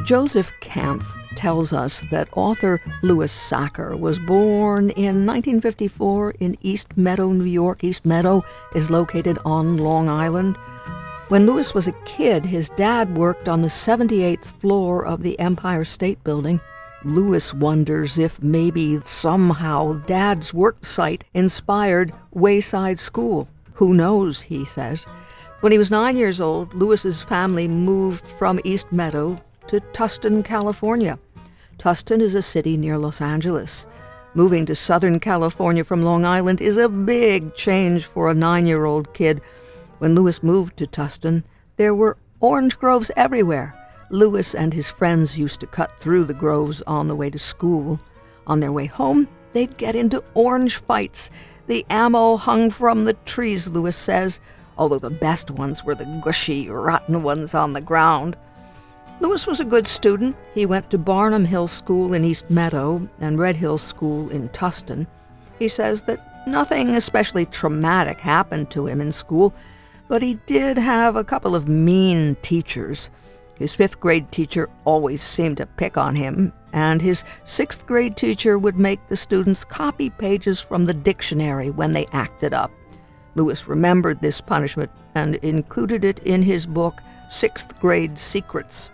Joseph Kampf tells us that author Louis Sachar was born in 1954 in East Meadow, New York. East Meadow is located on Long Island. When Louis was a kid, his dad worked on the 78th floor of the Empire State Building. Louis wonders if maybe somehow Dad's work site inspired Wayside School. Who knows, he says. When he was 9 years old, Louis's family moved from East Meadow to Tustin, California. Tustin is a city near Los Angeles. Moving to Southern California from Long Island is a big change for a 9-year-old kid. When Louis moved to Tustin, there were orange groves everywhere. Louis and his friends used to cut through the groves on the way to school. On their way home, they'd get into orange fights. The ammo hung from the trees, Louis says, although the best ones were the gushy, rotten ones on the ground. Louis was a good student. He went to Barnum Hill School in East Meadow and Red Hill School in Tustin. He says that nothing especially traumatic happened to him in school, but he did have a couple of mean teachers. His 5th grade teacher always seemed to pick on him, and his 6th grade teacher would make the students copy pages from the dictionary when they acted up. Louis remembered this punishment and included it in his book, 6th Grade Secrets.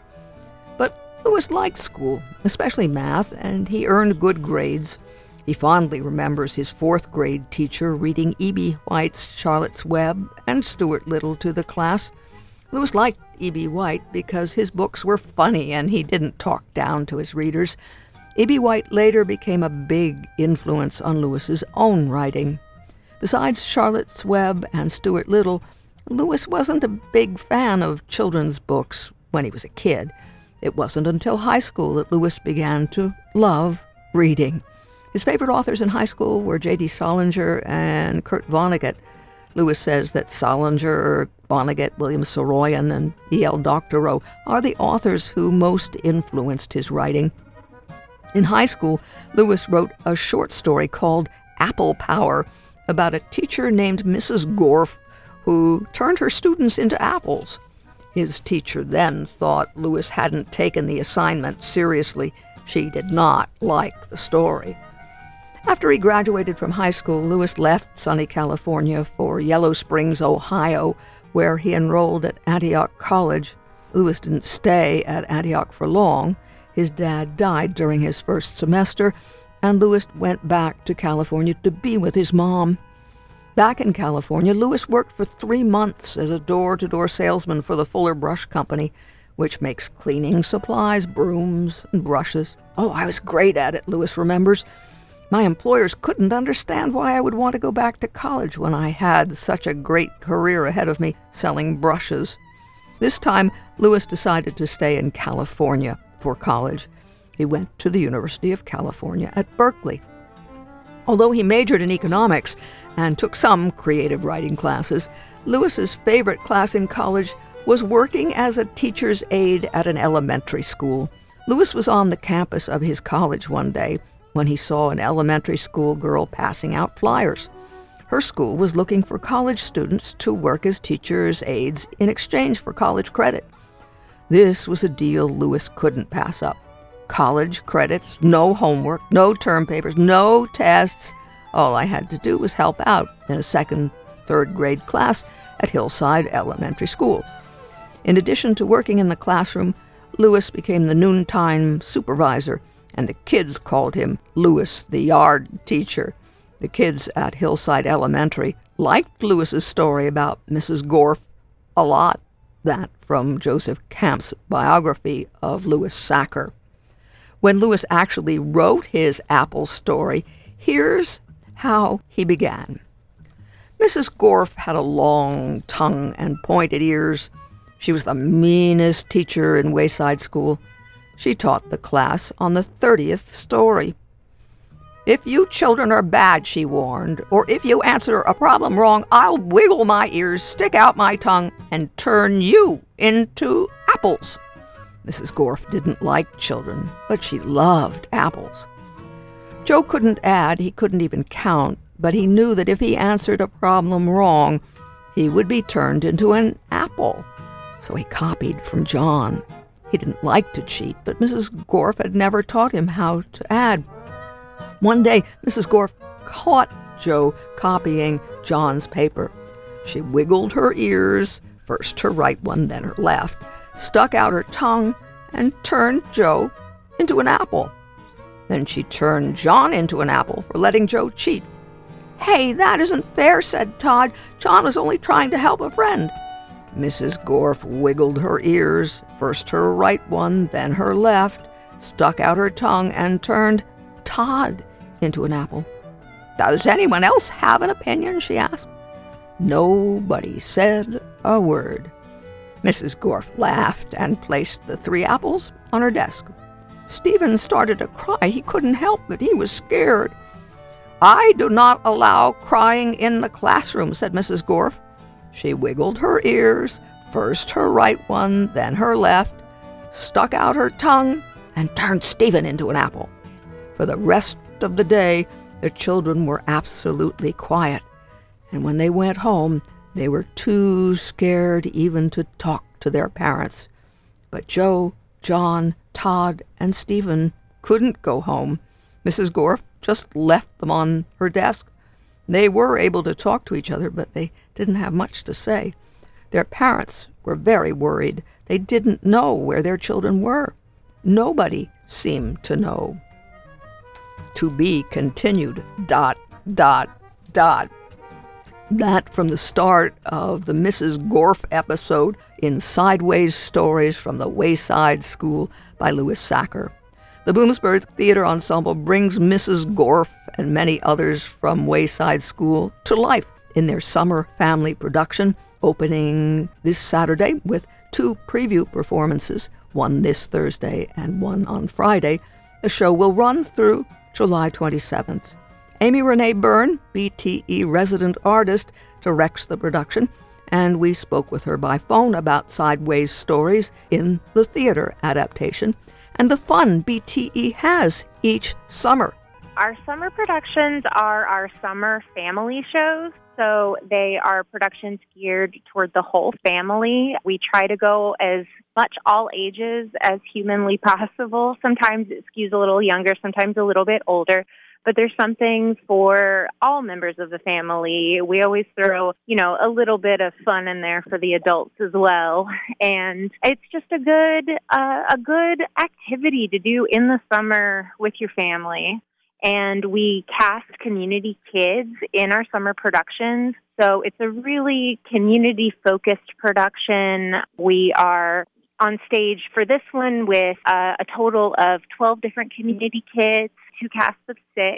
But Louis liked school, especially math, and he earned good grades. He fondly remembers his 4th grade teacher reading E.B. White's Charlotte's Web and Stuart Little to the class. Louis liked E.B. White because his books were funny and he didn't talk down to his readers. E.B. White later became a big influence on Louis's own writing. Besides Charlotte's Web and Stuart Little, Louis wasn't a big fan of children's books when he was a kid. It wasn't until high school that Louis began to love reading. His favorite authors in high school were J.D. Salinger and Kurt Vonnegut. Louis says that Salinger, Vonnegut, William Saroyan, and E.L. Doctorow are the authors who most influenced his writing. In high school, Louis wrote a short story called Apple Power about a teacher named Mrs. Gorf who turned her students into apples. His teacher then thought Louis hadn't taken the assignment seriously. She did not like the story. After he graduated from high school, Louis left sunny California for Yellow Springs, Ohio, where he enrolled at Antioch College. Louis didn't stay at Antioch for long. His dad died during his first semester, and Louis went back to California to be with his mom. Back in California, Louis worked for 3 months as a door-to-door salesman for the Fuller Brush Company, which makes cleaning supplies, brooms, and brushes. Oh, I was great at it, Louis remembers. My employers couldn't understand why I would want to go back to college when I had such a great career ahead of me selling brushes. This time, Louis decided to stay in California for college. He went to the University of California at Berkeley. Although he majored in economics and took some creative writing classes, Louis's favorite class in college was working as a teacher's aide at an elementary school. Louis was on the campus of his college one day when he saw an elementary school girl passing out flyers. Her school was looking for college students to work as teachers' aides in exchange for college credit. This was a deal Louis couldn't pass up. College credits, no homework, no term papers, no tests. All I had to do was help out in a 2nd, 3rd grade class at Hillside Elementary School. In addition to working in the classroom, Louis became the noontime supervisor, and the kids called him Louis the yard teacher. The kids at Hillside Elementary liked Louis's story about Mrs. Gorf a lot. That from Joseph Kampf's biography of Louis Sachar. When Louis actually wrote his Apple story, here's how he began. Mrs. Gorf had a long tongue and pointed ears. She was the meanest teacher in Wayside School. She taught the class on the 30th story. If you children are bad, she warned, or if you answer a problem wrong, I'll wiggle my ears, stick out my tongue, and turn you into apples. Mrs. Gorf didn't like children, but she loved apples. Joe couldn't add, he couldn't even count, but he knew that if he answered a problem wrong, he would be turned into an apple. So he copied from John. He didn't like to cheat, but Mrs. Gorf had never taught him how to add. One day, Mrs. Gorf caught Joe copying John's paper. She wiggled her ears, first her right one, then her left, stuck out her tongue, and turned Joe into an apple. Then she turned John into an apple for letting Joe cheat. "Hey, that isn't fair," said Todd. "John was only trying to help a friend." Mrs. Gorf wiggled her ears, first her right one, then her left, stuck out her tongue, and turned Todd into an apple. "Does anyone else have an opinion?" she asked. Nobody said a word. Mrs. Gorf laughed and placed the 3 apples on her desk. Stephen started to cry. He couldn't help it. He was scared. "I do not allow crying in the classroom," said Mrs. Gorf. She wiggled her ears, first her right one, then her left, stuck out her tongue, and turned Stephen into an apple. For the rest of the day, the children were absolutely quiet, and when they went home, they were too scared even to talk to their parents. But Joe, John, Todd, and Stephen couldn't go home. Mrs. Gorf just left them on her desk. They were able to talk to each other, but they didn't have much to say. Their parents were very worried. They didn't know where their children were. Nobody seemed to know. To be continued, ... That from the start of the Mrs. Gorf episode in Sideways Stories from the Wayside School by Louis Sachar. The Bloomsburg Theater Ensemble brings Mrs. Gorf and many others from Wayside School to life in their summer family production, opening this Saturday with 2 preview performances, one this Thursday and one on Friday. The show will run through July 27th. Amy Renee Byrne, BTE resident artist, directs the production, and we spoke with her by phone about Sideways Stories in the theater adaptation and the fun BTE has each summer. Our summer productions are our summer family shows, so they are productions geared toward the whole family. We try to go as much all ages as humanly possible. Sometimes it skews a little younger, sometimes a little bit older. But there's something for all members of the family. We always throw, a little bit of fun in there for the adults as well. And it's just a good activity to do in the summer with your family. And we cast community kids in our summer productions. So it's a really community-focused production. We are on stage for this one with a total of 12 different community kids, 2 casts of 6,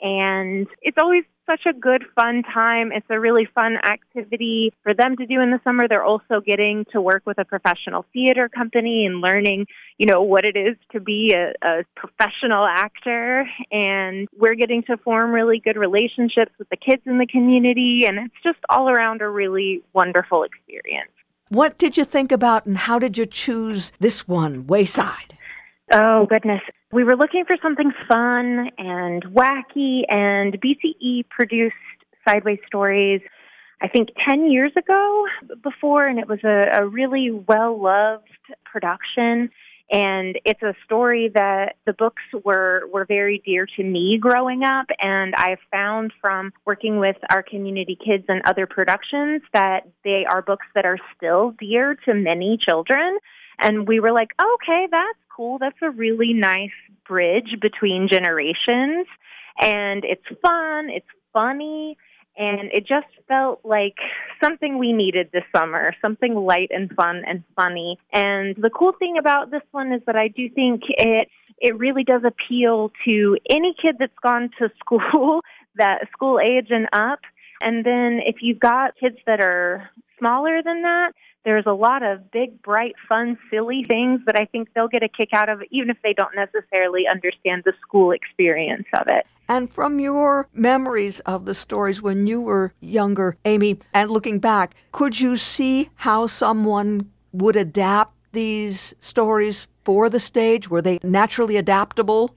and it's always such a good, fun time. It's a really fun activity for them to do in the summer. They're also getting to work with a professional theater company and learning, what it is to be a professional actor, and we're getting to form really good relationships with the kids in the community, and it's just all around a really wonderful experience. What did you think about and how did you choose this one, Wayside? Oh, goodness. We were looking for something fun and wacky, and BTE produced Sideways Stories, I think, 10 years ago before, and it was a really well-loved production. And it's a story that the books were very dear to me growing up, and I've found from working with our community kids and other productions that they are books that are still dear to many children. And we were like, okay, that's cool. That's a really nice bridge between generations. And it's fun, it's funny, and it just felt like something we needed this summer, something light and fun and funny. And the cool thing about this one is that I do think it really does appeal to any kid that's gone to school, that school age and up. And then if you've got kids that are smaller than that, there's a lot of big, bright, fun, silly things that I think they'll get a kick out of, even if they don't necessarily understand the school experience of it. And from your memories of the stories when you were younger, Amy, and looking back, could you see how someone would adapt these stories for the stage? Were they naturally adaptable?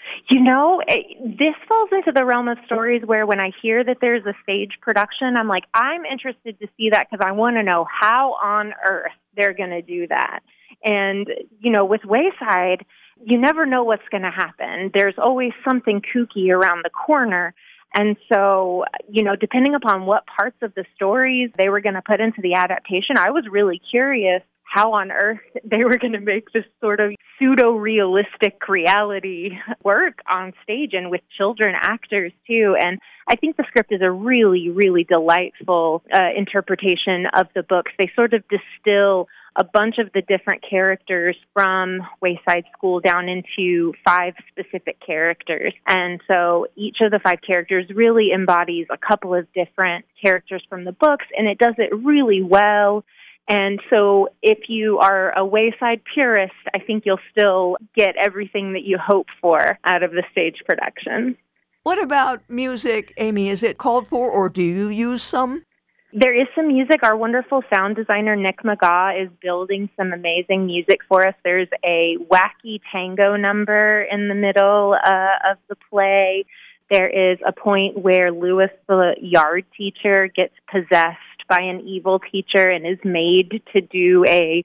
This falls into the realm of stories where when I hear that there's a stage production, I'm like, I'm interested to see that because I want to know how on earth they're going to do that. And, with Wayside, you never know what's going to happen. There's always something kooky around the corner. And so, depending upon what parts of the stories they were going to put into the adaptation, I was really curious how on earth they were going to make this sort of pseudo-realistic reality work on stage and with children actors, too. And I think the script is a really, really delightful interpretation of the books. They sort of distill a bunch of the different characters from Wayside School down into 5 specific characters. And so each of the 5 characters really embodies a couple of different characters from the books, and it does it really well. And so if you are a Wayside purist, I think you'll still get everything that you hope for out of the stage production. What about music, Amy? Is it called for, or do you use some? There is some music. Our wonderful sound designer, Nick McGaw, is building some amazing music for us. There's a wacky tango number in the middle of the play. There is a point where Lewis, the yard teacher, gets possessed by an evil teacher and is made to do a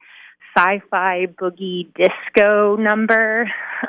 sci-fi boogie disco number.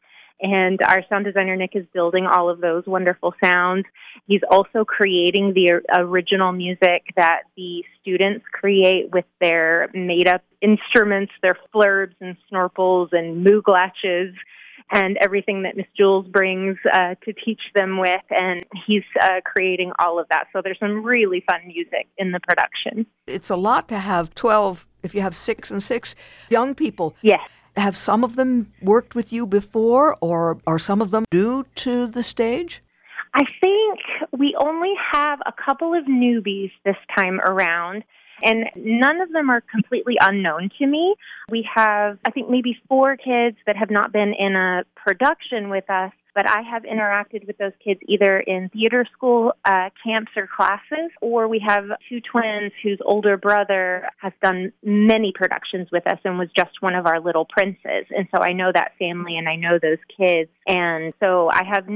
And our sound designer, Nick, is building all of those wonderful sounds. He's also creating the original music that the students create with their made-up instruments, their flurbs and snorpels and mooglatches, and everything that Miss Jules brings to teach them with. And he's creating all of that. So there's some really fun music in the production. It's a lot to have 12, if you have 6 and 6 young people. Yes. Have some of them worked with you before, or are some of them new to the stage? I think we only have a couple of newbies this time around, and none of them are completely unknown to me. We have, I think, maybe 4 kids that have not been in a production with us, but I have interacted with those kids either in theater school camps or classes, or we have 2 twins whose older brother has done many productions with us and was just one of our little princes. And so I know that family and I know those kids. And so I have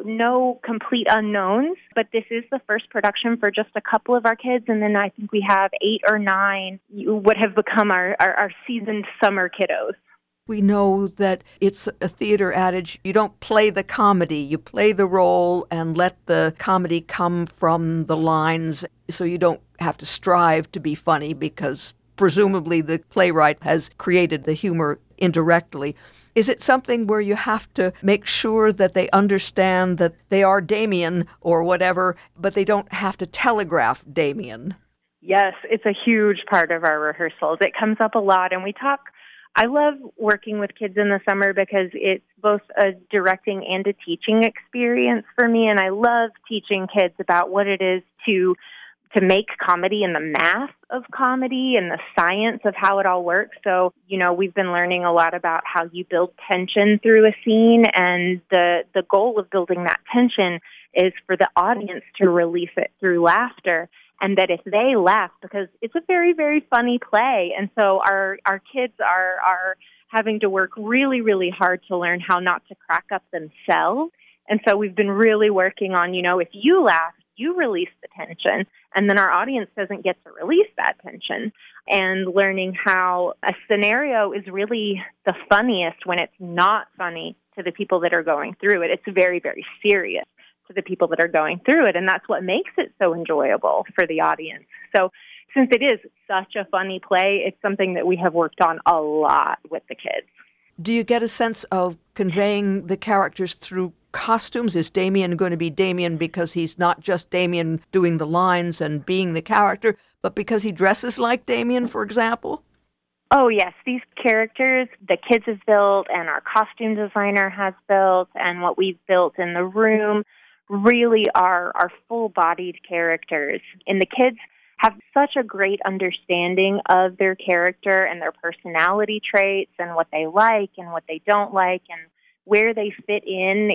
no complete unknowns, but this is the first production for just a couple of our kids. And then I think we have 8 or 9 what have become our seasoned summer kiddos. We know that it's a theater adage, you don't play the comedy, you play the role and let the comedy come from the lines, so you don't have to strive to be funny because presumably the playwright has created the humor indirectly. Is it something where you have to make sure that they understand that they are Damien or whatever, but they don't have to telegraph Damien? Yes, it's a huge part of our rehearsals. It comes up a lot, and we talk. I love working with kids in the summer because it's both a directing and a teaching experience for me, and I love teaching kids about what it is to make comedy and the math of comedy and the science of how it all works. So, we've been learning a lot about how you build tension through a scene, and the goal of building that tension is for the audience to release it through laughter. And that if they laugh, because it's a very, very funny play, and so our kids are having to work really, really hard to learn how not to crack up themselves. And so we've been really working on, if you laugh, you release the tension, and then our audience doesn't get to release that tension. And learning how a scenario is really the funniest when it's not funny to the people that are going through it. It's very, very serious to the people that are going through it, and that's what makes it so enjoyable for the audience. So since it is such a funny play, it's something that we have worked on a lot with the kids. Do you get a sense of conveying the characters through costumes? Is Damien going to be Damien because he's not just Damien doing the lines and being the character, but because he dresses like Damien, for example? Oh, yes. These characters the kids have built and our costume designer has built and what we've built in the room really are full-bodied characters. And the kids have such a great understanding of their character and their personality traits and what they like and what they don't like and where they fit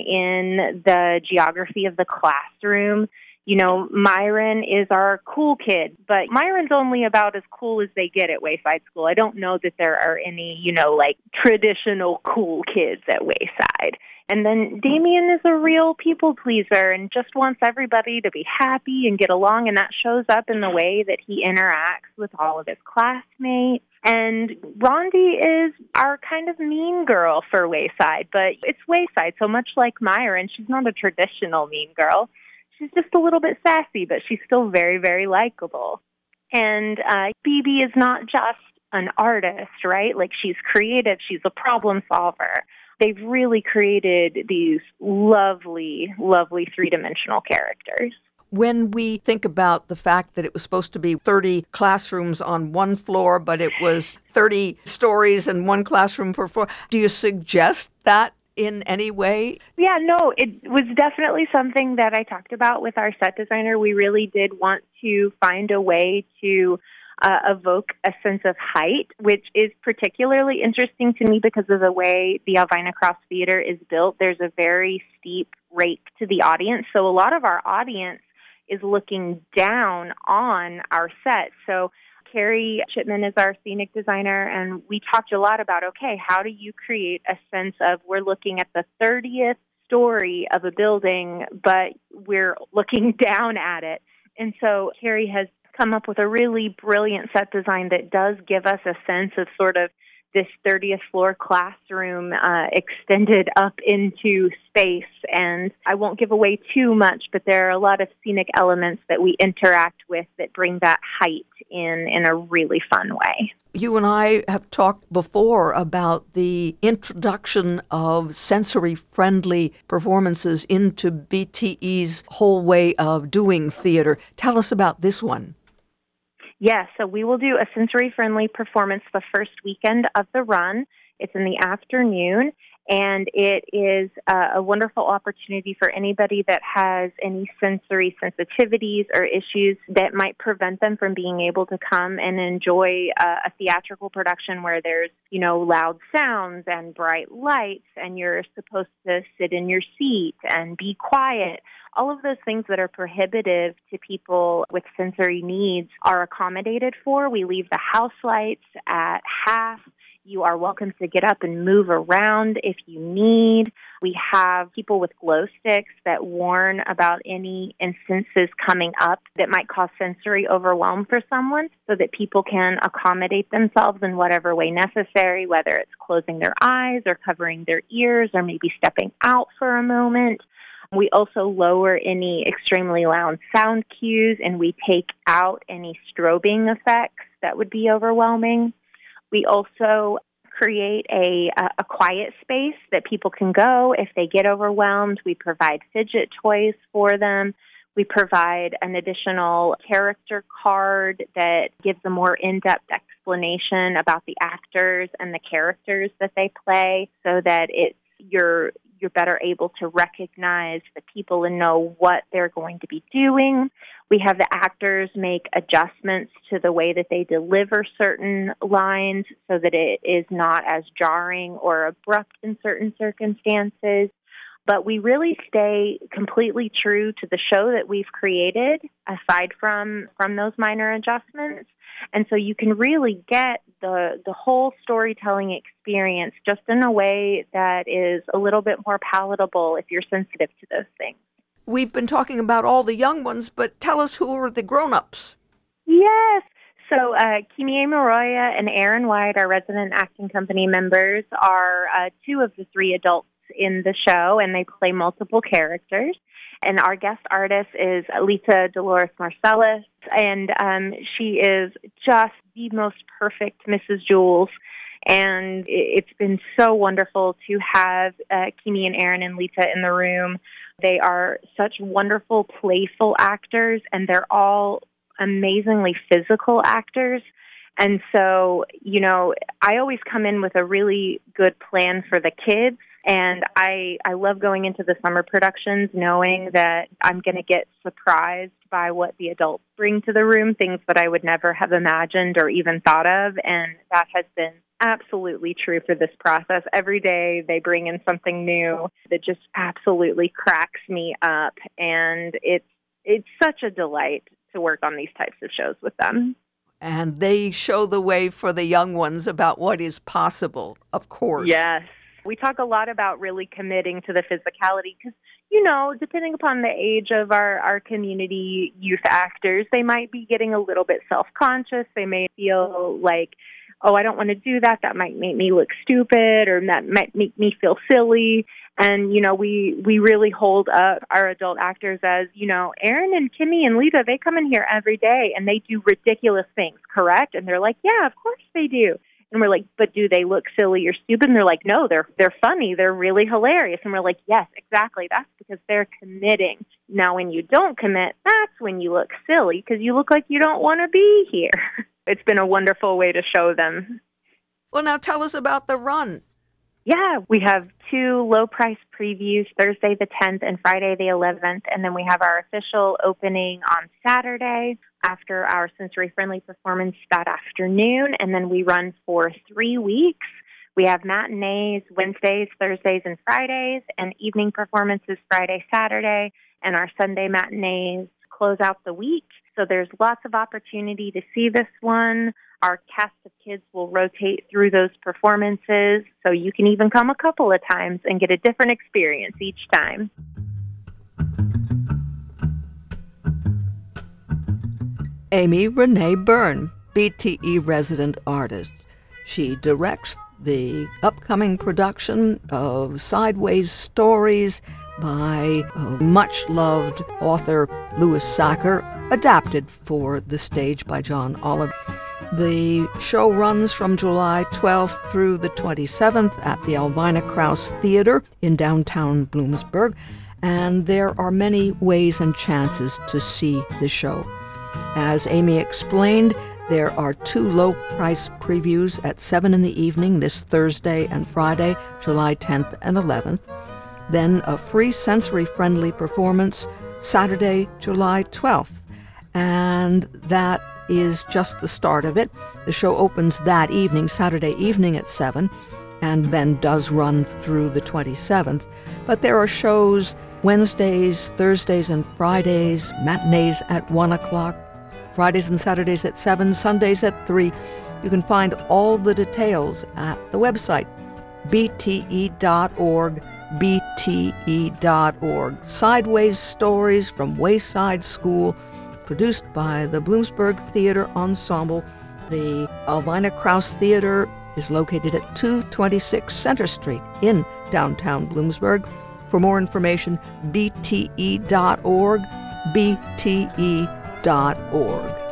in the geography of the classroom. Myron is our cool kid, but Myron's only about as cool as they get at Wayside School. I don't know that there are any, traditional cool kids at Wayside. And then Damien is a real people pleaser and just wants everybody to be happy and get along, and that shows up in the way that he interacts with all of his classmates. And Rondi is our kind of mean girl for Wayside, but it's Wayside, so much like Myron, she's not a traditional mean girl. She's just a little bit sassy, but she's still very, very likable. And BB is not just an artist, right? Like, she's creative, she's a problem solver. They've really created these lovely, lovely three-dimensional characters. When we think about the fact that it was supposed to be 30 classrooms on one floor, but it was 30 stories and one classroom per floor, do you suggest that in any way? Yeah, no, it was definitely something that I talked about with our set designer. We really did want to find a way to evoke a sense of height, which is particularly interesting to me because of the way the Alvina Cross Theater is built. There's a very steep rake to the audience, so a lot of our audience is looking down on our set. So Carrie Chipman is our scenic designer, and we talked a lot about, okay, how do you create a sense of we're looking at the 30th story of a building, but we're looking down at it. And so Carrie has come up with a really brilliant set design that does give us a sense of sort of this 30th floor classroom extended up into space. And I won't give away too much, but there are a lot of scenic elements that we interact with that bring that height in a really fun way. You and I have talked before about the introduction of sensory-friendly performances into BTE's whole way of doing theater. Tell us about this one. Yes, so we will do a sensory-friendly performance the first weekend of the run. It's in the afternoon, and it is a wonderful opportunity for anybody that has any sensory sensitivities or issues that might prevent them from being able to come and enjoy a theatrical production where there's, you know, loud sounds and bright lights, and you're supposed to sit in your seat and be quiet. All of those things that are prohibitive to people with sensory needs are accommodated for. We leave the house lights at half. You are welcome to get up and move around if you need. We have people with glow sticks that warn about any instances coming up that might cause sensory overwhelm for someone so that people can accommodate themselves in whatever way necessary, whether it's closing their eyes or covering their ears or maybe stepping out for a moment. We also lower any extremely loud sound cues, and we take out any strobing effects that would be overwhelming. We also create a quiet space that people can go if they get overwhelmed. We provide fidget toys for them. We provide an additional character card that gives a more in-depth explanation about the actors and the characters that they play so that you're better able to recognize the people and know what they're going to be doing. We have the actors make adjustments to the way that they deliver certain lines so that it is not as jarring or abrupt in certain circumstances. But we really stay completely true to the show that we've created, aside from those minor adjustments. And so you can really get the whole storytelling experience just in a way that is a little bit more palatable if you're sensitive to those things. We've been talking about all the young ones, but tell us who are the grown-ups. Yes. So Kimie Maroya and Aaron White, our resident acting company members, are two of the three adults in the show, and they play multiple characters. And our guest artist is Lita Dolores Marcellus, and she is just the most perfect Mrs. Jules. And it's been so wonderful to have Kimie and Aaron and Lita in the room. They are such wonderful, playful actors, and they're all amazingly physical actors. And so, you know, I always come in with a really good plan for the kids. And I love going into the summer productions knowing that I'm going to get surprised by what the adults bring to the room, things that I would never have imagined or even thought of. And that has been absolutely true for this process. Every day they bring in something new that just absolutely cracks me up. And it's such a delight to work on these types of shows with them. And they show the way for the young ones about what is possible, of course. Yes. We talk a lot about really committing to the physicality because, depending upon the age of our community youth actors, they might be getting a little bit self-conscious. They may feel like, oh, I don't want to do that. That might make me look stupid, or that might make me feel silly. And, we really hold up our adult actors as, Aaron and Kimmy and Lita, they come in here every day and they do ridiculous things, correct? And they're like, yeah, of course they do. And we're like, but do they look silly or stupid? And they're like, no, they're funny. They're really hilarious. And we're like, yes, exactly. That's because they're committing. Now, when you don't commit, that's when you look silly because you look like you don't want to be here. It's been a wonderful way to show them. Well, now tell us about the run. Yeah, we have 2 low-price previews, Thursday the 10th and Friday the 11th, and then we have our official opening on Saturday after our sensory-friendly performance that afternoon, and then we run for 3 weeks. We have matinees Wednesdays, Thursdays, and Fridays, and evening performances Friday, Saturday, and our Sunday matinees close out the week. So there's lots of opportunity to see this one. Our cast of kids will rotate through those performances, so you can even come a couple of times and get a different experience each time. Amy Renee Byrne, BTE resident artist. She directs the upcoming production of Sideways Stories by much-loved author Louis Sachar, adapted for the stage by John Oliver. The show runs from July 12th through the 27th at the Elvina Krause Theater in downtown Bloomsburg, and there are many ways and chances to see the show. As Amy explained, there are 2 low-price previews at 7 in the evening this Thursday and Friday, July 10th and 11th. Then a free sensory-friendly performance Saturday, July 12th. And that is just the start of it. The show opens that evening, Saturday evening at 7, and then does run through the 27th. But there are shows Wednesdays, Thursdays, and Fridays, matinees at 1 o'clock, Fridays and Saturdays at 7, Sundays at 3. You can find all the details at the website, bte.org, bte.org. Sideways Stories from Wayside School, produced by the Bloomsburg Theater Ensemble. The Elvina Krause Theater is located at 226 Center Street in downtown Bloomsburg. For more information, bte.org, bte.org.